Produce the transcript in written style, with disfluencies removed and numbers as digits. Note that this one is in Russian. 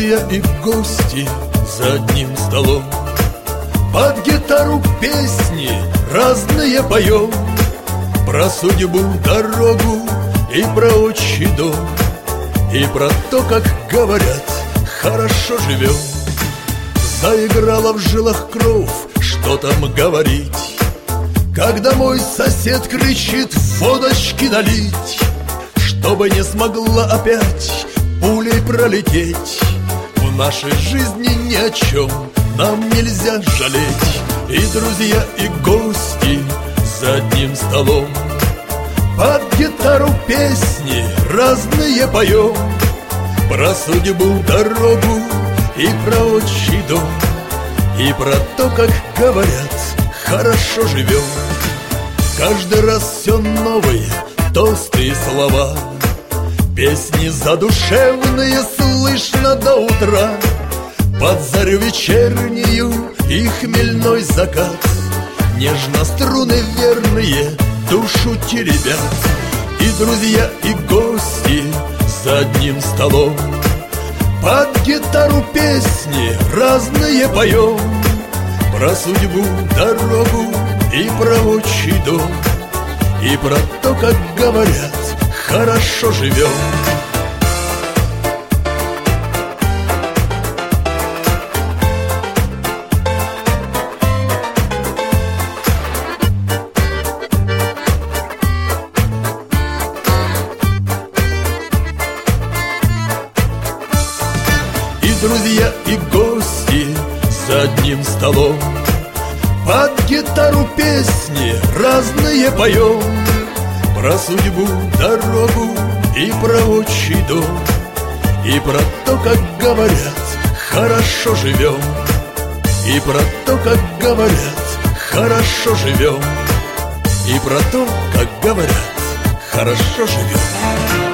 друзья и гости за одним столом. Под гитару песни разные поем, про судьбу, дорогу и про отчий дом, и про то, как говорят, хорошо живем. Заиграла в жилах кровь, что там говорить, когда мой сосед кричит водочки налить, чтобы не смогла опять пулей пролететь. В нашей жизни ни о чем нам нельзя жалеть. И друзья, и гости за одним столом, под гитару песни разные поем, про судьбу, дорогу и про отчий дом, и про то, как говорят, хорошо живем. Каждый раз все новые тосты и слова, песни задушевные слышно до утра. Под зарю вечернюю и хмельной закат нежно струны верные душу теребят. И друзья, и гости за одним столом, под гитару песни разные поем, про судьбу, дорогу и про отчий дом, и про то, как говорят, хорошо живем. Друзья и гости за одним столом, под гитару песни разные поем, про судьбу, дорогу и про отчий дом, и про то, как говорят, хорошо живем, и про то, как говорят, хорошо живем, и про то, как говорят, хорошо живем.